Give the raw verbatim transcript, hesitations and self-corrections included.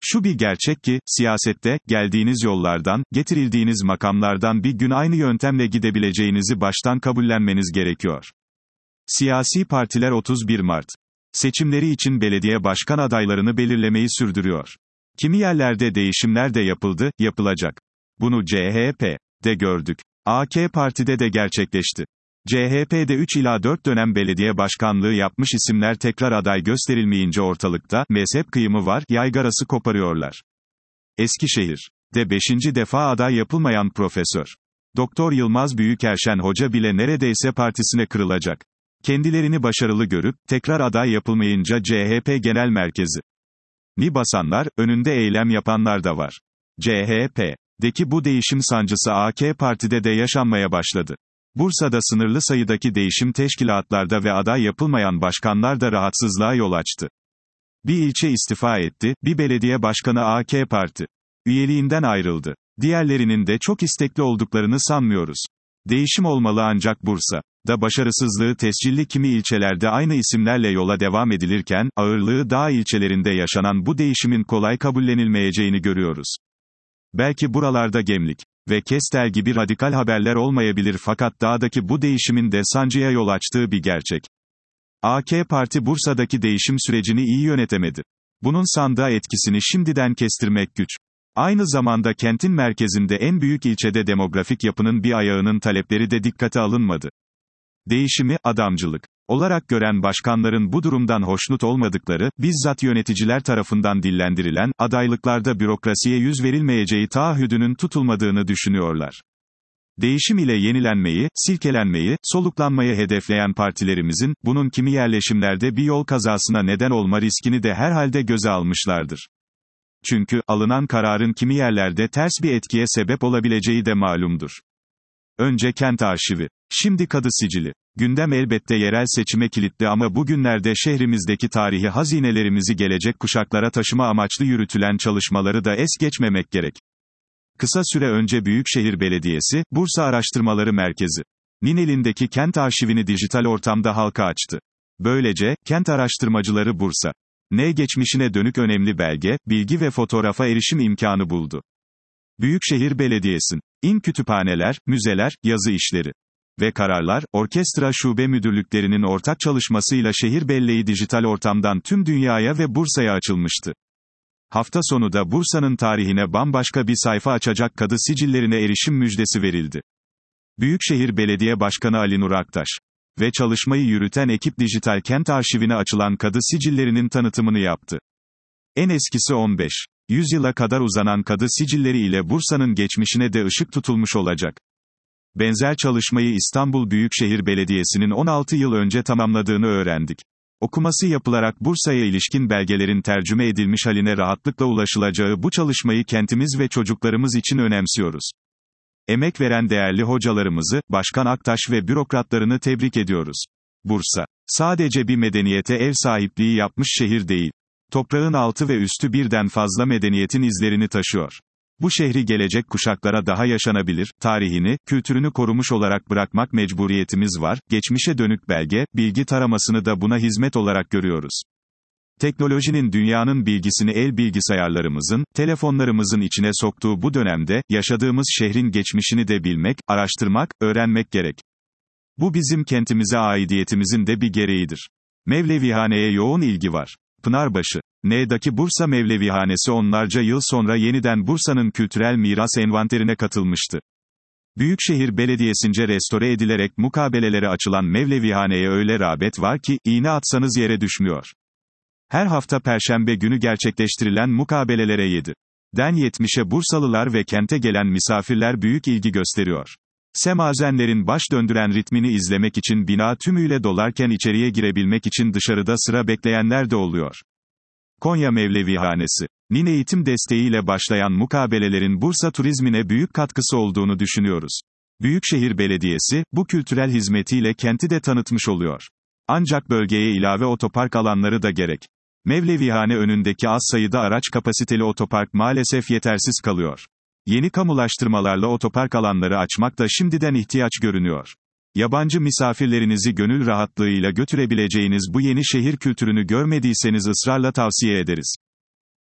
Şu bir gerçek ki, siyasette, geldiğiniz yollardan, getirildiğiniz makamlardan bir gün aynı yöntemle gidebileceğinizi baştan kabullenmeniz gerekiyor. Siyasi partiler otuz bir Mart seçimleri için belediye başkan adaylarını belirlemeyi sürdürüyor. Kimi yerlerde değişimler de yapıldı, yapılacak. Bunu C H P'de gördük. A K Parti'de de gerçekleşti. C H P'de üç ila dört dönem belediye başkanlığı yapmış isimler tekrar aday gösterilmeyince ortalıkta, mezhep kıyımı var, yaygarası koparıyorlar. Eskişehir'de beşinci defa aday yapılmayan Profesör Doktor Yılmaz Büyükerşen Hoca bile neredeyse partisine kırılacak. Kendilerini başarılı görüp, tekrar aday yapılmayınca C H P Genel Merkezi ni basanlar, önünde eylem yapanlar da var. C H P'deki bu değişim sancısı A K Parti'de de yaşanmaya başladı. Bursa'da sınırlı sayıdaki değişim teşkilatlarda ve aday yapılmayan başkanlar da rahatsızlığa yol açtı. Bir ilçe istifa etti, bir belediye başkanı A K Parti üyeliğinden ayrıldı. Diğerlerinin de çok istekli olduklarını sanmıyoruz. Değişim olmalı ancak Bursa'da başarısızlığı tescilli kimi ilçelerde aynı isimlerle yola devam edilirken, ağırlığı dağ ilçelerinde yaşanan bu değişimin kolay kabullenilmeyeceğini görüyoruz. Belki buralarda Gemlik ve Kestel gibi radikal haberler olmayabilir fakat dağdaki bu değişimin de sancıya yol açtığı bir gerçek. A K Parti Bursa'daki değişim sürecini iyi yönetemedi. Bunun sandığa etkisini şimdiden kestirmek güç. Aynı zamanda kentin merkezinde en büyük ilçede demografik yapının bir ayağının talepleri de dikkate alınmadı. Değişimi, adamcılık olarak gören başkanların bu durumdan hoşnut olmadıkları, bizzat yöneticiler tarafından dillendirilen, adaylıklarda bürokrasiye yüz verilmeyeceği taahhüdünün tutulmadığını düşünüyorlar. Değişim ile yenilenmeyi, silkelenmeyi, soluklanmayı hedefleyen partilerimizin, bunun kimi yerleşimlerde bir yol kazasına neden olma riskini de herhalde göze almışlardır. Çünkü, alınan kararın kimi yerlerde ters bir etkiye sebep olabileceği de malumdur. Önce kent arşivi, şimdi kadı sicili. Gündem elbette yerel seçime kilitli ama bugünlerde şehrimizdeki tarihi hazinelerimizi gelecek kuşaklara taşıma amaçlı yürütülen çalışmaları da es geçmemek gerek. Kısa süre önce Büyükşehir Belediyesi, Bursa Araştırmaları Merkezi nin elindeki kent arşivini dijital ortamda halka açtı. Böylece, kent araştırmacıları Bursa ne geçmişine dönük önemli belge, bilgi ve fotoğrafa erişim imkanı buldu. Büyükşehir Belediyesi'nin kütüphaneler, müzeler, yazı işleri ve kararlar, orkestra şube müdürlüklerinin ortak çalışmasıyla şehir belleği dijital ortamdan tüm dünyaya ve Bursa'ya açılmıştı. Hafta sonu da Bursa'nın tarihine bambaşka bir sayfa açacak kadı sicillerine erişim müjdesi verildi. Büyükşehir Belediye Başkanı Ali Nur Aktaş ve çalışmayı yürüten ekip dijital kent arşivine açılan kadı sicillerinin tanıtımını yaptı. En eskisi on beş yüzyıla kadar uzanan kadı sicilleri ile Bursa'nın geçmişine de ışık tutulmuş olacak. Benzer çalışmayı İstanbul Büyükşehir Belediyesi'nin on altı yıl önce tamamladığını öğrendik. Okuması yapılarak Bursa'ya ilişkin belgelerin tercüme edilmiş haline rahatlıkla ulaşılacağı bu çalışmayı kentimiz ve çocuklarımız için önemsiyoruz. Emek veren değerli hocalarımızı, Başkan Aktaş ve bürokratlarını tebrik ediyoruz. Bursa, sadece bir medeniyete ev sahipliği yapmış şehir değil. Toprağın altı ve üstü birden fazla medeniyetin izlerini taşıyor. Bu şehri gelecek kuşaklara daha yaşanabilir, tarihini, kültürünü korumuş olarak bırakmak mecburiyetimiz var, geçmişe dönük belge, bilgi taramasını da buna hizmet olarak görüyoruz. Teknolojinin dünyanın bilgisini el bilgisayarlarımızın, telefonlarımızın içine soktuğu bu dönemde, yaşadığımız şehrin geçmişini de bilmek, araştırmak, öğrenmek gerek. Bu bizim kentimize aidiyetimizin de bir gereğidir. Mevlevihaneye yoğun ilgi var. Pınarbaşı N'daki Bursa Mevlevihanesi onlarca yıl sonra yeniden Bursa'nın kültürel miras envanterine katılmıştı. Büyükşehir Belediyesi'nce restore edilerek mukabelelere açılan Mevlevihane'ye öyle rağbet var ki, iğne atsanız yere düşmüyor. Her hafta Perşembe günü gerçekleştirilen mukabelelere yediden yetmişe Bursalılar ve kente gelen misafirler büyük ilgi gösteriyor. Semazenlerin baş döndüren ritmini izlemek için bina tümüyle dolarken içeriye girebilmek için dışarıda sıra bekleyenler de oluyor. Konya Mevlevihanesi'nin eğitim desteğiyle başlayan mukabelelerin Bursa turizmine büyük katkısı olduğunu düşünüyoruz. Büyükşehir Belediyesi, bu kültürel hizmetiyle kenti de tanıtmış oluyor. Ancak bölgeye ilave otopark alanları da gerek. Mevlevihane önündeki az sayıda araç kapasiteli otopark maalesef yetersiz kalıyor. Yeni kamulaştırmalarla otopark alanları açmak da şimdiden ihtiyaç görünüyor. Yabancı misafirlerinizi gönül rahatlığıyla götürebileceğiniz bu yeni şehir kültürünü görmediyseniz ısrarla tavsiye ederiz.